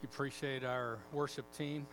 You appreciate our worship team?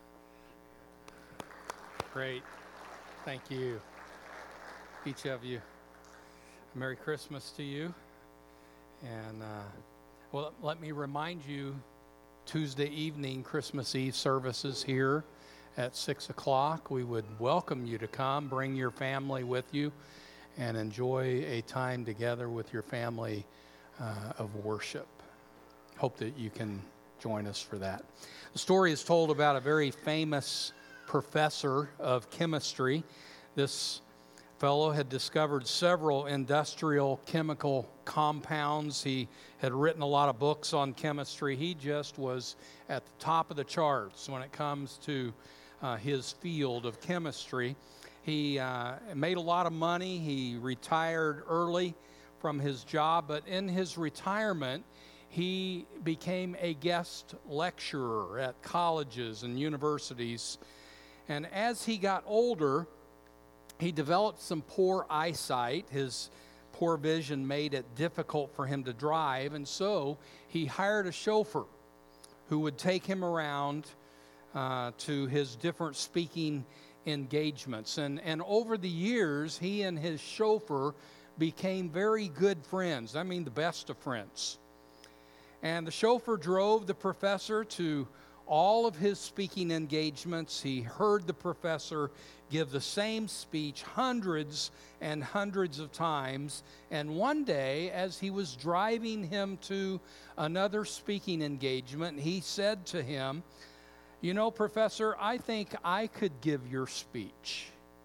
Great. Thank you, each of you. Merry Christmas to you. And, let me remind you, Tuesday evening, Christmas Eve services here at 6 o'clock. We would welcome you to come, bring your family with you, and enjoy a time together with your family of worship. Hope that you can join us for that. The story is told about a very famous professor of chemistry. This fellow had discovered several industrial chemical compounds. He had written a lot of books on chemistry. He just was at the top of the charts when it comes to his field of chemistry. He made a lot of money. He retired early from his job, but in his retirement, he became a guest lecturer at colleges and universities. And as he got older, he developed some poor eyesight. His poor vision made it difficult for him to drive, and so he hired a chauffeur who would take him around to his different speaking engagements. And over the years, he and his chauffeur became very good friends. I mean, the best of friends. And the chauffeur drove the professor to all of his speaking engagements. He heard the professor give the same speech hundreds and hundreds of times. And one day, as he was driving him to another speaking engagement, he said to him, "You know, Professor, I think I could give your speech.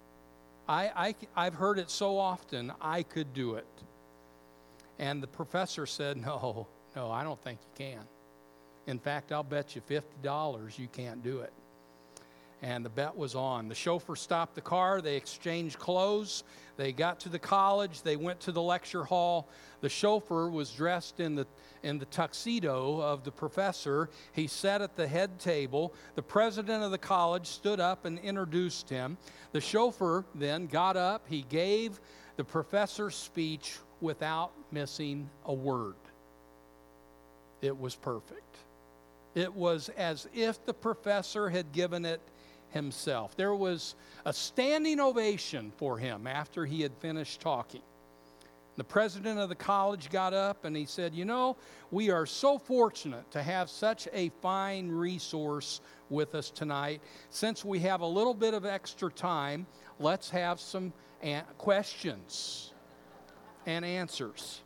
I've heard it so often, I could do it." And the professor said, No, I don't think you can. In fact, I'll bet you $50 you can't do it. And the bet was on. The chauffeur stopped the car. They exchanged clothes. They got to the college. They went to the lecture hall. The chauffeur was dressed in the tuxedo of the professor. He sat at the head table. The president of the college stood up and introduced him. The chauffeur then got up. He gave the professor's speech without missing a word. It was perfect. It was as if the professor had given it himself. There was a standing ovation for him after he had finished talking. The president of the college got up and he said, "You know, we are so fortunate to have such a fine resource with us tonight. Since we have a little bit of extra time, let's have some questions and answers."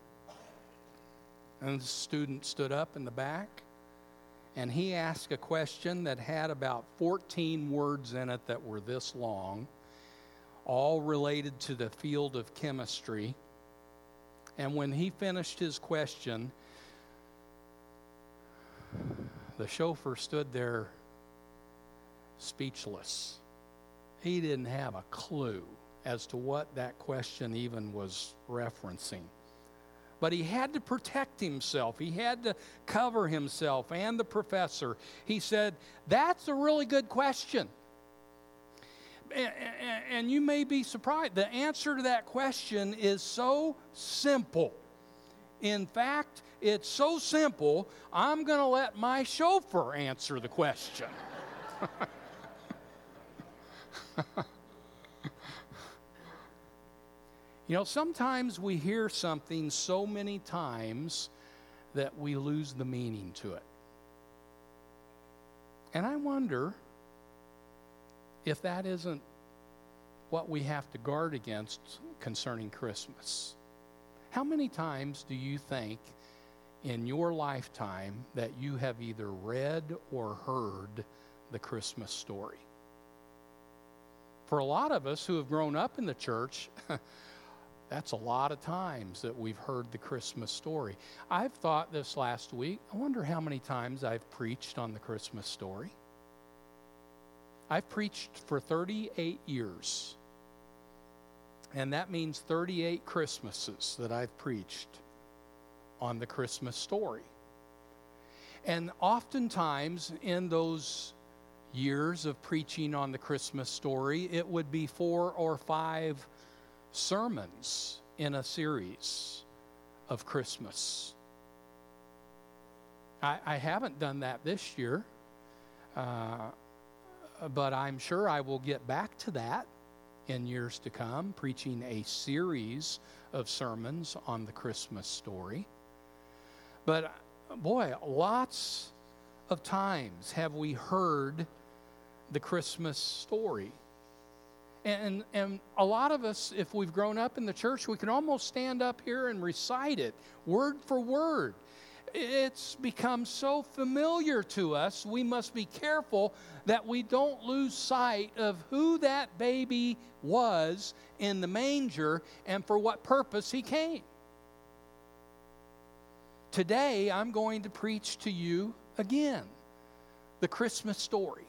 And the student stood up in the back, and he asked a question that had about 14 words in it that were this long, all related to the field of chemistry. And when he finished his question, the chauffeur stood there speechless. He didn't have a clue as to what that question even was referencing. But he had to protect himself. He had to cover himself and the professor. He said, "That's a really good question." And you may be surprised. The answer to that question is so simple. In fact, it's so simple, I'm going to let my chauffeur answer the question. You know, sometimes we hear something so many times that we lose the meaning to it. And I wonder if that isn't what we have to guard against concerning Christmas. How many times do you think in your lifetime that you have either read or heard the Christmas story? For a lot of us who have grown up in the church, that's a lot of times that we've heard the Christmas story. I've thought this last week, I wonder how many times I've preached on the Christmas story. I've preached for 38 years. And that means 38 Christmases that I've preached on the Christmas story. And oftentimes in those years of preaching on the Christmas story, it would be 4 or 5 sermons in a series of Christmas. I haven't done that this year, but I'm sure I will get back to that in years to come, preaching a series of sermons on the Christmas story. But boy, lots of times have we heard the Christmas story. And a lot of us, if we've grown up in the church, we can almost stand up here and recite it word for word. It's become so familiar to us, we must be careful that we don't lose sight of who that baby was in the manger and for what purpose he came. Today, I'm going to preach to you again the Christmas story,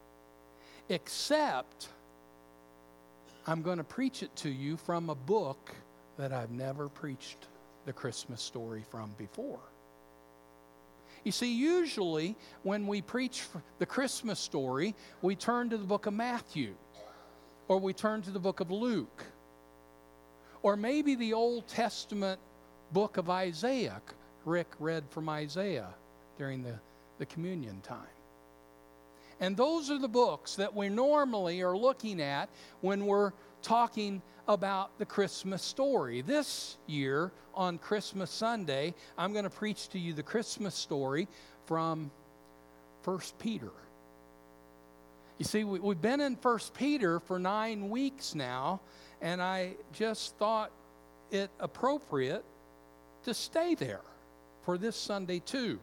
except I'm going to preach it to you from a book that I've never preached the Christmas story from before. You see, usually when we preach the Christmas story, we turn to the book of Matthew, or we turn to the book of Luke, or maybe the Old Testament book of Isaiah. Rick read from Isaiah during the communion time. And those are the books that we normally are looking at when we're talking about the Christmas story. This year, on Christmas Sunday, I'm going to preach to you the Christmas story from 1 Peter. You see, we've been in 1 Peter for 9 weeks now, and I just thought it appropriate to stay there for this Sunday too.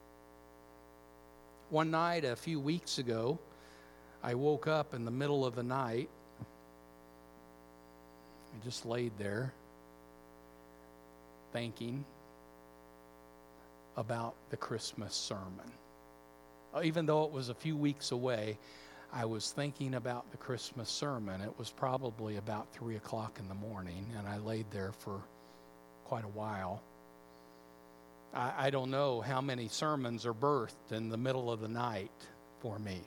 One night a few weeks ago, I woke up in the middle of the night. I just laid there thinking about the Christmas sermon. Even though it was a few weeks away, I was thinking about the Christmas sermon. It was probably about 3 o'clock in the morning, and I laid there for quite a while. I don't know how many sermons are birthed in the middle of the night for me.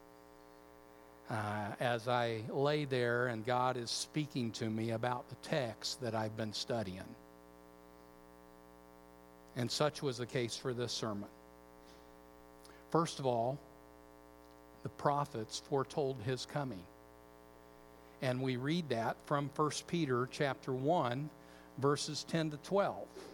As I lay there and God is speaking to me about the text that I've been studying. And such was the case for this sermon. First of all, the prophets foretold his coming. And we read that from 1 Peter chapter 1, verses 10 to 12.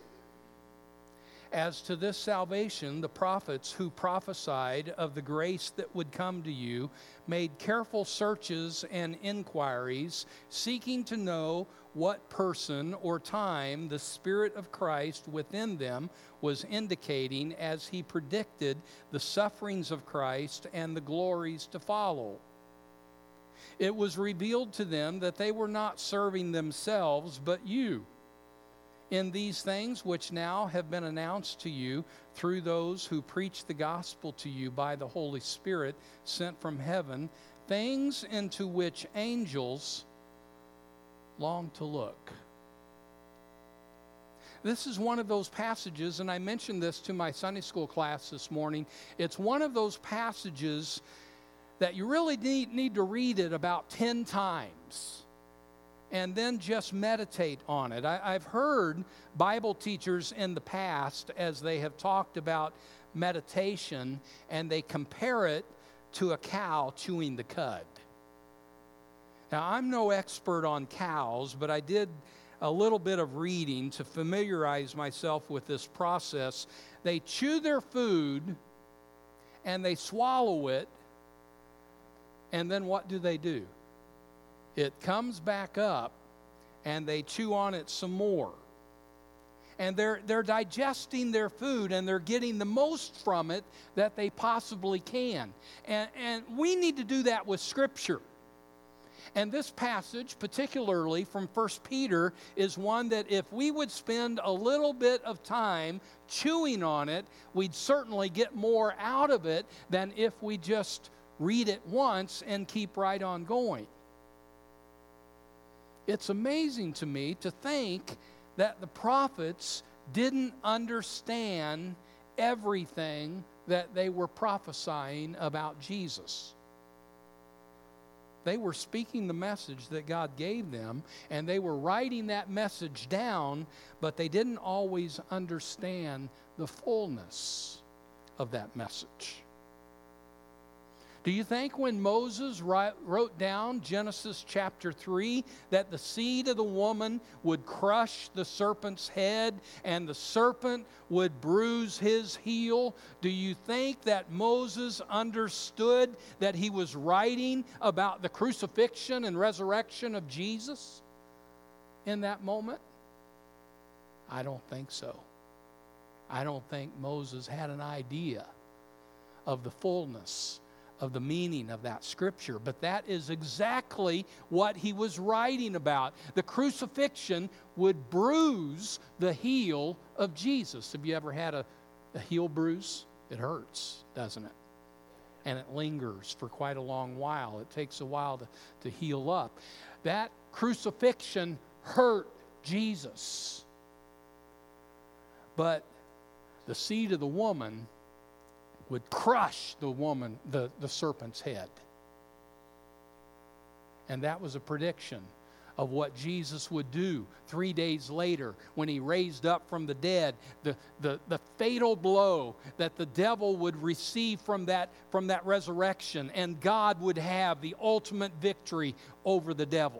As to this salvation, the prophets who prophesied of the grace that would come to you made careful searches and inquiries, seeking to know what person or time the Spirit of Christ within them was indicating as he predicted the sufferings of Christ and the glories to follow. It was revealed to them that they were not serving themselves, but you, in these things which now have been announced to you through those who preach the gospel to you by the Holy Spirit sent from heaven, things into which angels long to look. This is one of those passages, and I mentioned this to my Sunday school class this morning. It's one of those passages that you really need to read it about 10 times. And then just meditate on it. I've heard Bible teachers in the past, as they have talked about meditation, and they compare it to a cow chewing the cud. Now, I'm no expert on cows, but I did a little bit of reading to familiarize myself with this process. They chew their food, and they swallow it, and then what do? It comes back up, and they chew on it some more. And they're digesting their food, and they're getting the most from it that they possibly can. And we need to do that with Scripture. And this passage, particularly from 1 Peter, is one that if we would spend a little bit of time chewing on it, we'd certainly get more out of it than if we just read it once and keep right on going. It's amazing to me to think that the prophets didn't understand everything that they were prophesying about Jesus. They were speaking the message that God gave them, and they were writing that message down, but they didn't always understand the fullness of that message. Do you think when Moses wrote down Genesis chapter 3 that the seed of the woman would crush the serpent's head and the serpent would bruise his heel? Do you think that Moses understood that he was writing about the crucifixion and resurrection of Jesus in that moment? I don't think so. I don't think Moses had an idea of the fullness of the meaning of that scripture, but that is exactly what he was writing about. The crucifixion would bruise the heel of Jesus. Have you ever had a heel bruise? It hurts, doesn't it? And it lingers for quite a long while. It takes a while to heal up. That crucifixion hurt Jesus. But the seed of the woman would crush the serpent's head. And that was a prediction of what Jesus would do 3 days later when he raised up from the dead. The fatal blow that the devil would receive from that resurrection, and God would have the ultimate victory over the devil.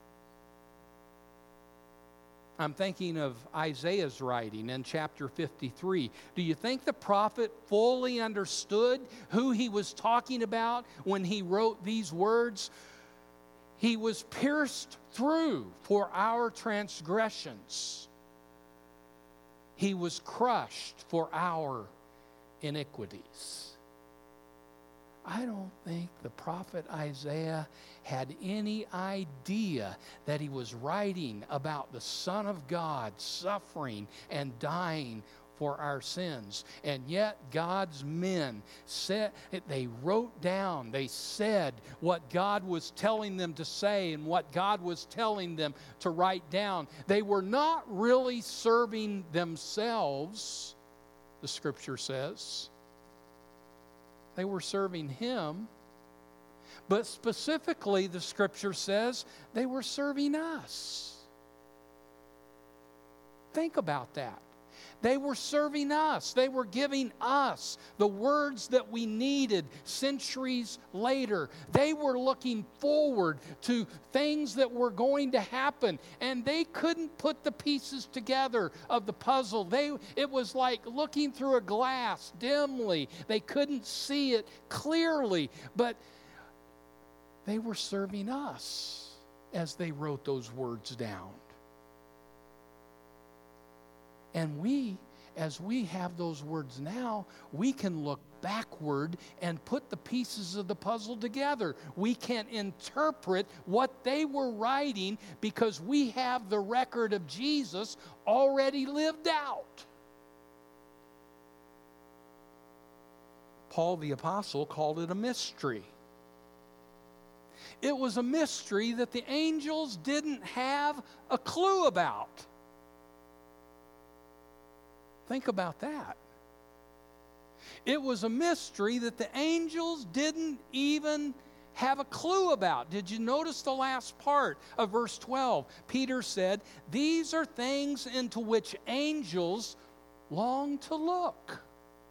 I'm thinking of Isaiah's writing in chapter 53. Do you think the prophet fully understood who he was talking about when he wrote these words? He was pierced through for our transgressions. He was crushed for our iniquities. I don't think the prophet Isaiah had any idea that he was writing about the Son of God suffering and dying for our sins. And yet God's men they wrote down, they said what God was telling them to say and what God was telling them to write down. They were not really serving themselves, the scripture says. They were serving him. But specifically, the scripture says they were serving us. Think about that. They were serving us. They were giving us the words that we needed centuries later. They were looking forward to things that were going to happen, and they couldn't put the pieces together of the puzzle. It was like looking through a glass dimly. They couldn't see it clearly, but they were serving us as they wrote those words down. And we, as we have those words now, we can look backward and put the pieces of the puzzle together. We can interpret what they were writing because we have the record of Jesus already lived out. Paul the Apostle called it a mystery. It was a mystery that the angels didn't have a clue about. Think about that. It was a mystery that the angels didn't even have a clue about. Did you notice the last part of verse 12? Peter said, "These are things into which angels long to look."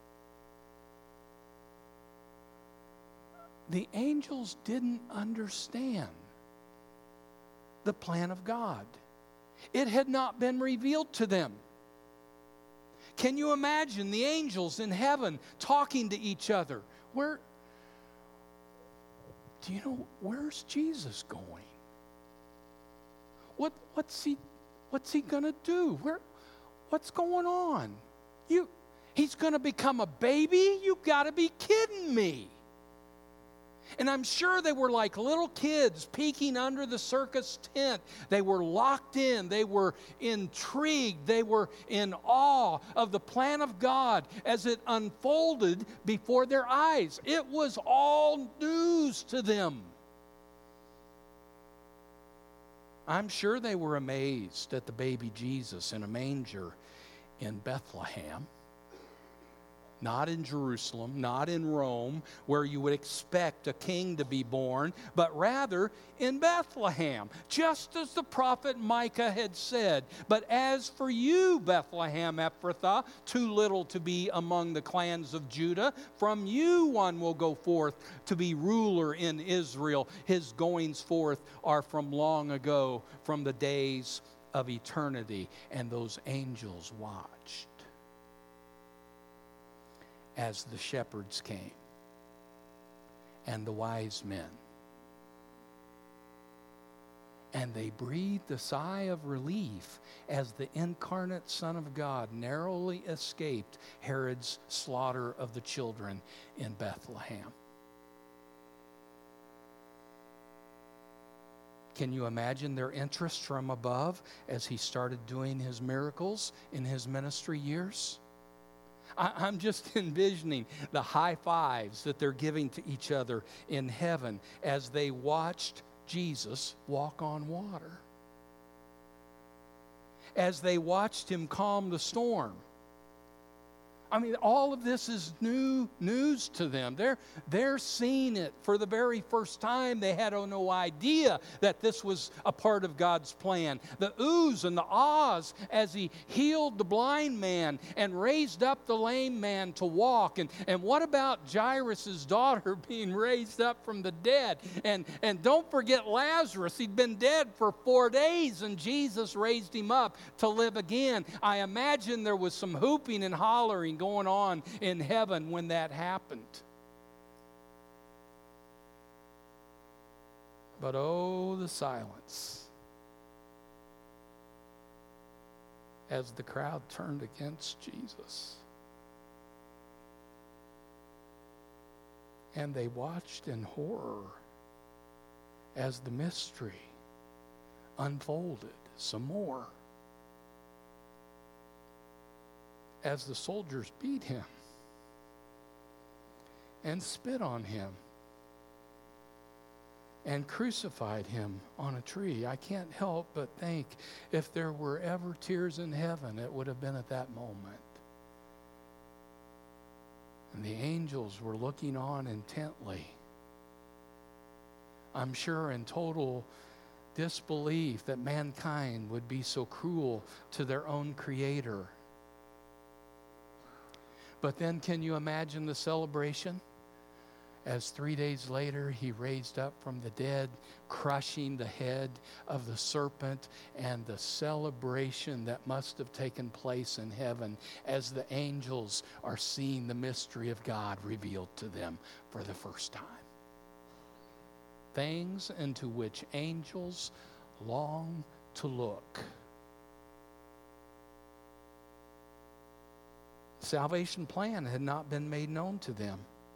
The angels didn't understand the plan of God. It had not been revealed to them. Can you imagine the angels in heaven talking to each other? Where's Jesus going? What's he gonna do? What's going on? He's gonna become a baby? You gotta be kidding me. And I'm sure they were like little kids peeking under the circus tent. They were locked in. They were intrigued. They were in awe of the plan of God as it unfolded before their eyes. It was all news to them. I'm sure they were amazed at the baby Jesus in a manger in Bethlehem. not in Jerusalem, not in Rome, where you would expect a king to be born, but rather in Bethlehem, just as the prophet Micah had said. But as for you, Bethlehem Ephrathah, too little to be among the clans of Judah, from you one will go forth to be ruler in Israel. His goings forth are from long ago, from the days of eternity. And those angels watched as the shepherds came and the wise men. And they breathed a sigh of relief as the incarnate Son of God narrowly escaped Herod's slaughter of the children in Bethlehem. Can you imagine their interest from above as he started doing his miracles in his ministry years? I'm just envisioning the high fives that they're giving to each other in heaven as they watched Jesus walk on water, as they watched him calm the storm. I mean, all of this is new news to them. They're seeing it for the very first time. They had no idea that this was a part of God's plan. The oohs and the ahs as he healed the blind man and raised up the lame man to walk. And what about Jairus' daughter being raised up from the dead? And don't forget Lazarus. He'd been dead for 4 days, and Jesus raised him up to live again. I imagine there was some hooping and hollering going on in heaven when that happened. But oh, the silence as the crowd turned against Jesus. And they watched in horror as the mystery unfolded some more. As the soldiers beat him and spit on him and crucified him on a tree. I can't help but think if there were ever tears in heaven, it would have been at that moment. And the angels were looking on intently, I'm sure in total disbelief that mankind would be so cruel to their own Creator. But then can you imagine the celebration? As 3 days later he raised up from the dead, crushing the head of the serpent, and the celebration that must have taken place in heaven as the angels are seeing the mystery of God revealed to them for the first time. Things into which angels long to look. Salvation plan had not been made known to them.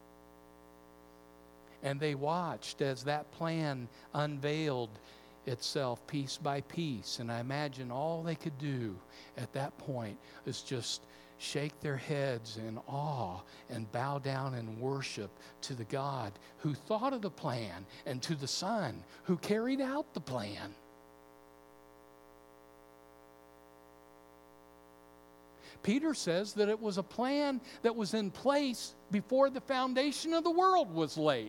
And they watched as that plan unveiled itself piece by piece. And I imagine all they could do at that point is just shake their heads in awe and bow down and worship to the God who thought of the plan and to the Son who carried out the plan. Peter says that it was a plan that was in place before the foundation of the world was laid.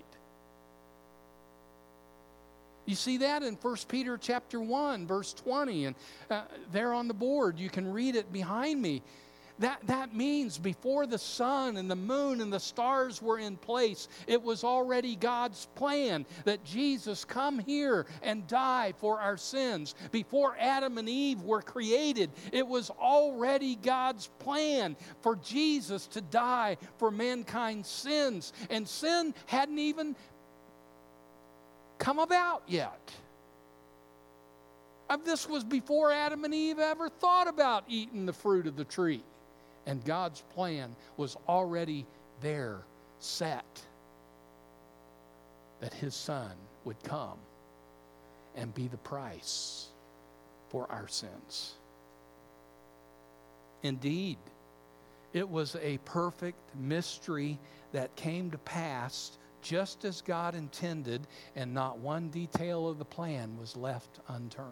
You see that in 1 Peter chapter 1, verse 20, and there on the board, you can read it behind me. That means before the sun and the moon and the stars were in place, it was already God's plan that Jesus come here and die for our sins. Before Adam and Eve were created, it was already God's plan for Jesus to die for mankind's sins. And sin hadn't even come about yet. This was before Adam and Eve ever thought about eating the fruit of the tree. And God's plan was already there, set, that His Son would come and be the price for our sins. Indeed, it was a perfect mystery that came to pass just as God intended, and not one detail of the plan was left unturned.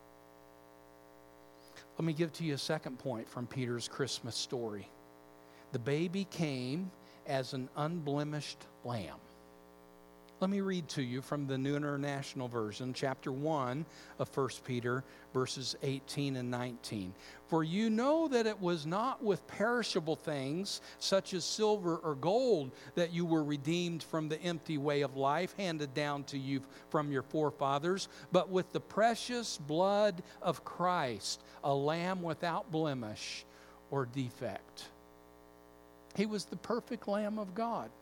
Let me give to you a second point from Peter's Christmas story. the baby came as an unblemished lamb. Let me read to you from the New International Version, chapter 1 of 1 Peter, verses 18 and 19. For you know that it was not with perishable things, such as silver or gold, that you were redeemed from the empty way of life handed down to you from your forefathers, but with the precious blood of Christ, a lamb without blemish or defect. He was the perfect Lamb of God.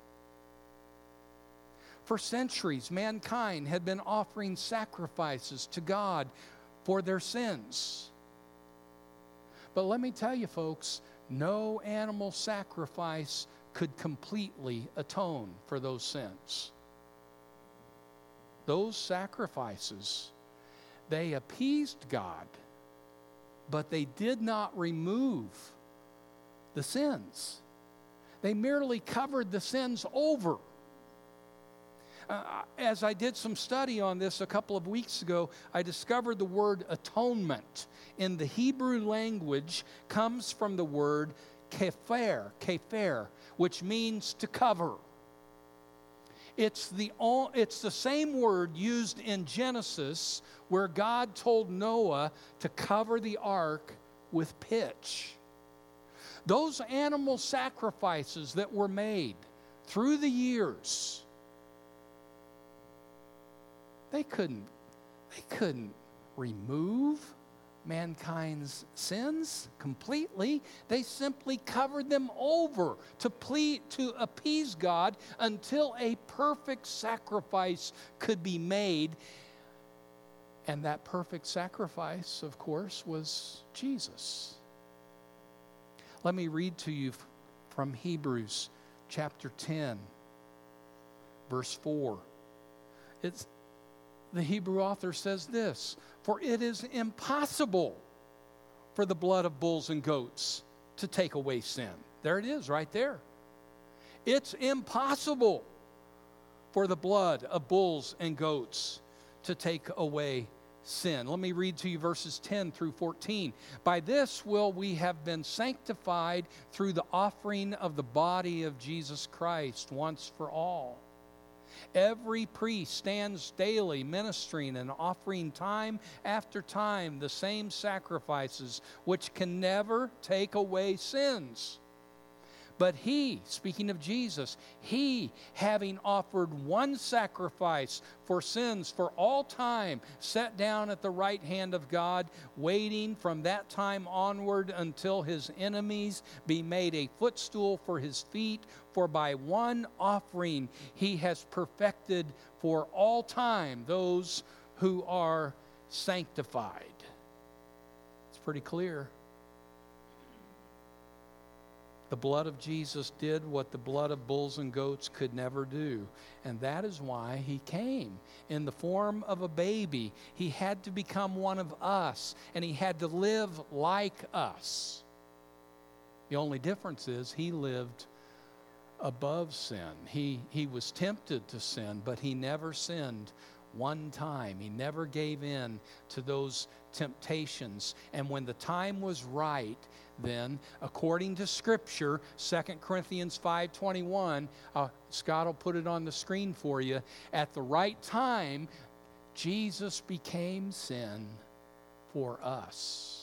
For centuries, mankind had been offering sacrifices to God for their sins. But let me tell you, folks, no animal sacrifice could completely atone for those sins. Those sacrifices, they appeased God, but they did not remove the sins. They merely covered the sins over. As I did some study on this a couple of weeks ago, I discovered the word atonement in the Hebrew language comes from the word kefer, which means to cover. It's the same word used in Genesis where God told Noah to cover the ark with pitch. Those animal sacrifices that were made through the years, they couldn't remove mankind's sins completely. They simply covered them over to appease God until a perfect sacrifice could be made. And that perfect sacrifice, of course, was Jesus. Let me read to you from Hebrews chapter 10, verse 4. The Hebrew author says this, for it is impossible for the blood of bulls and goats to take away sin. There it is right there. It's impossible for the blood of bulls and goats to take away sin. Let me read to you verses 10 through 14. By this will we have been sanctified through the offering of the body of Jesus Christ once for all. Every priest stands daily ministering and offering time after time the same sacrifices which can never take away sins. But he, speaking of Jesus, he, having offered one sacrifice for sins for all time, sat down at the right hand of God, waiting from that time onward until his enemies be made a footstool for his feet. For by one offering he has perfected for all time those who are sanctified. It's pretty clear. The blood of Jesus did what the blood of bulls and goats could never do. And that is why he came in the form of a baby. He had to become one of us, and he had to live like us. The only difference is he lived above sin. He was tempted to sin, but he never sinned one time. He never gave in to those temptations. And when the time was right, then, according to Scripture, 2 Corinthians 5:21, Scott will put it on the screen for you. At the right time, Jesus became sin for us.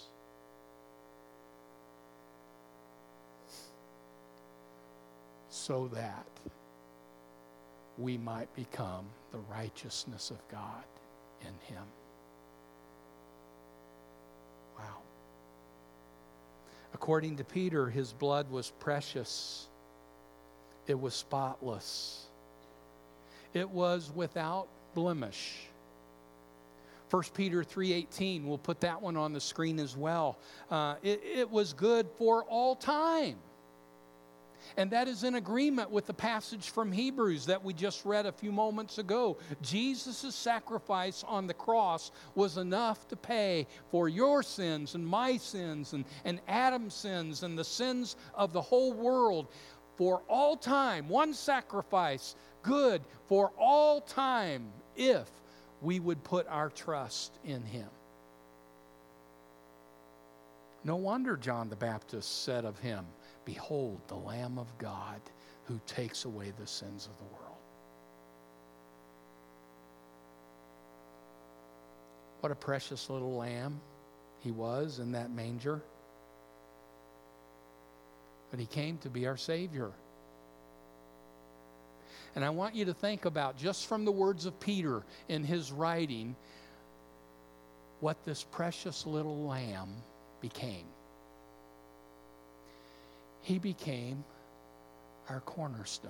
So that we might become the righteousness of God in him. Wow. According to Peter, his blood was precious. It was spotless. It was without blemish. 1 Peter 3:18, we'll put that one on the screen as well. It was good for all time. And that is in agreement with the passage from Hebrews that we just read a few moments ago. Jesus' sacrifice on the cross was enough to pay for your sins and my sins and Adam's sins and the sins of the whole world for all time. One sacrifice, good for all time, if we would put our trust in him. No wonder John the Baptist said of him, Behold, the Lamb of God who takes away the sins of the world. What a precious little lamb he was in that manger. But he came to be our Savior. And I want you to think about, just from the words of Peter in his writing, what this precious little lamb became. He became our cornerstone.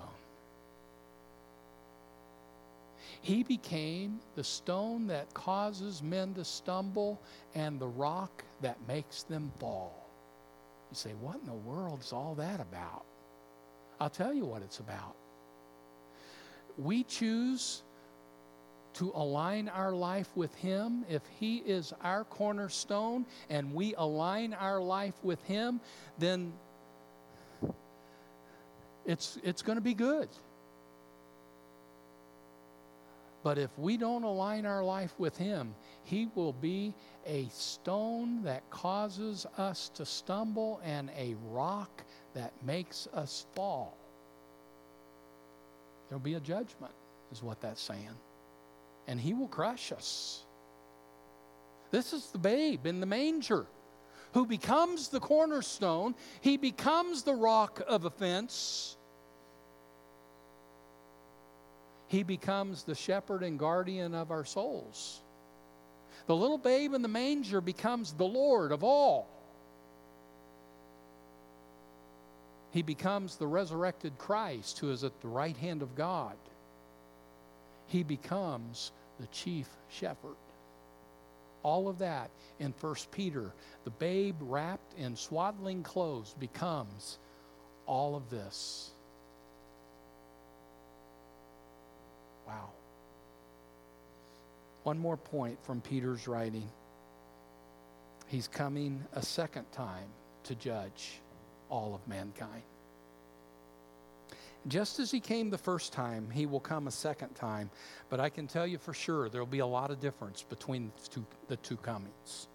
He became the stone that causes men to stumble and the rock that makes them fall. You say, what in the world is all that about? I'll tell you what it's about. We choose to align our life with Him. If He is our cornerstone and we align our life with Him, then it's going to be good. But if we don't align our life with Him, He will be a stone that causes us to stumble and a rock that makes us fall. There'll be a judgment, is what that's saying. And He will crush us. This is the babe in the manger who becomes the cornerstone. He becomes the rock of offense. He becomes the shepherd and guardian of our souls. The little babe in the manger becomes the Lord of all. He becomes the resurrected Christ who is at the right hand of God. He becomes the chief shepherd. All of that in 1 Peter. The babe wrapped in swaddling clothes becomes all of this. Wow. One more point from Peter's writing. He's coming a second time to judge all of mankind. Just as He came the first time, He will come a second time. But I can tell you for sure there will be a lot of difference between the two comings.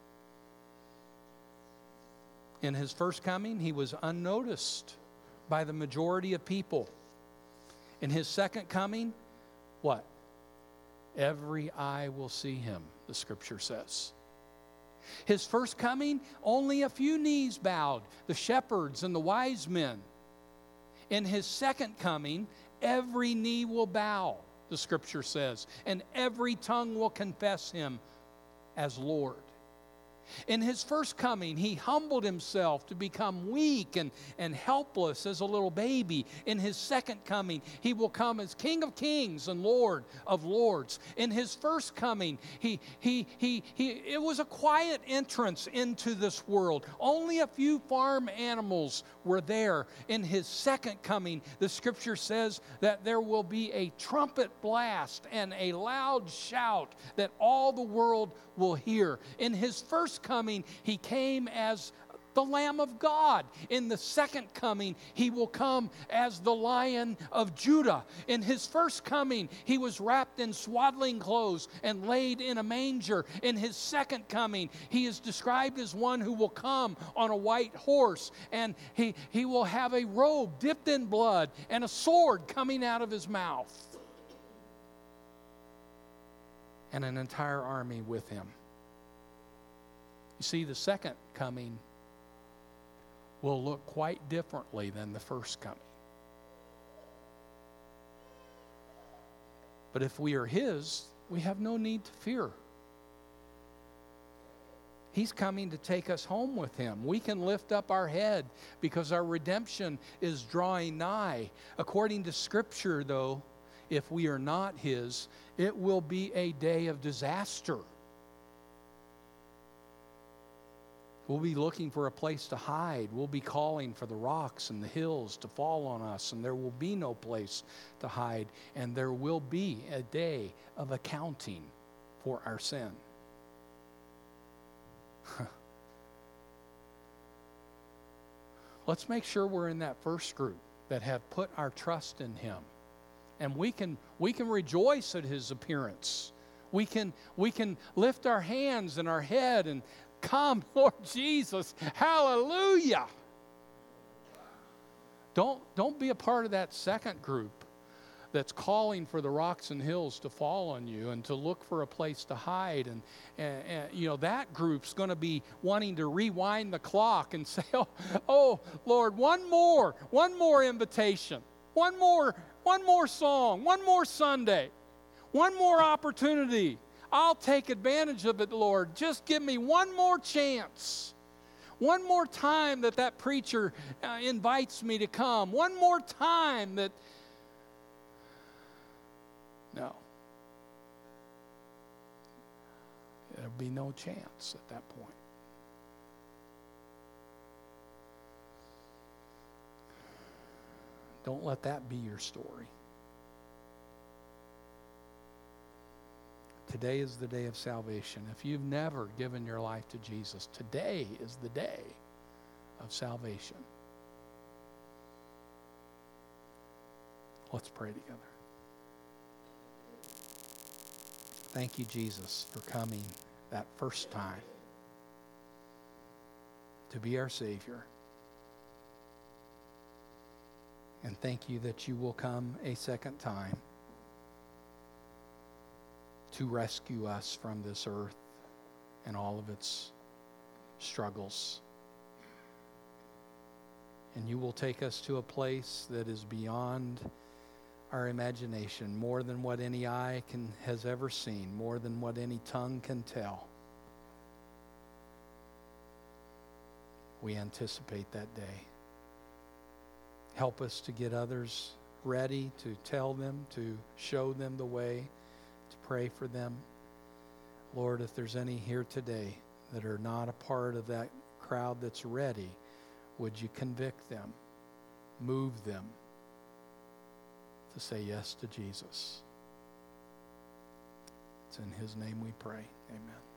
In His first coming, He was unnoticed by the majority of people. In His second coming, what? Every eye will see Him, the Scripture says. His first coming, only a few knees bowed, the shepherds and the wise men. In His second coming, every knee will bow, the Scripture says, and every tongue will confess Him as Lord. In His first coming, He humbled Himself to become weak and helpless as a little baby. In His second coming, He will come as King of Kings and Lord of Lords. In His first coming, it was a quiet entrance into this world. Only a few farm animals were there. In His second coming, the Scripture says that there will be a trumpet blast and a loud shout that all the world will hear. In His first coming, He came as the Lamb of God. In the second coming, He will come as the Lion of Judah. In His first coming, He was wrapped in swaddling clothes and laid in a manger. In His second coming, He is described as one who will come on a white horse, and he will have a robe dipped in blood and a sword coming out of His mouth, and an entire army with Him. You see, the second coming will look quite differently than the first coming. But if we are His, we have no need to fear. He's coming to take us home with Him. We can lift up our head because our redemption is drawing nigh. According to Scripture, though, if we are not His, it will be a day of disaster. We'll be looking for a place to hide. We'll be calling for the rocks and the hills to fall on us, and there will be no place to hide. And there will be a day of accounting for our sin. Let's make sure we're in that first group that have put our trust in Him. And we can rejoice at His appearance. We can lift our hands and our head and come, Lord Jesus, hallelujah. Don't be a part of that second group that's calling for the rocks and hills to fall on you and to look for a place to hide. And that group's going to be wanting to rewind the clock and say, oh, Lord, one more invitation, one more song, one more Sunday, one more opportunity. I'll take advantage of it, Lord. Just give me one more chance. One more time that preacher invites me to come. One more time that... No. There'll be no chance at that point. Don't let that be your story. Today is the day of salvation. If you've never given your life to Jesus, today is the day of salvation. Let's pray together. Thank you, Jesus, for coming that first time to be our Savior. And thank you that you will come a second time to rescue us from this earth and all of its struggles. And you will take us to a place that is beyond our imagination, more than what any eye has ever seen, more than what any tongue can tell. We anticipate that day. Help us to get others ready, to tell them, to show them the way, to pray for them. Lord, if there's any here today that are not a part of that crowd that's ready, would you convict them, move them to say yes to Jesus? It's in His name we pray. Amen.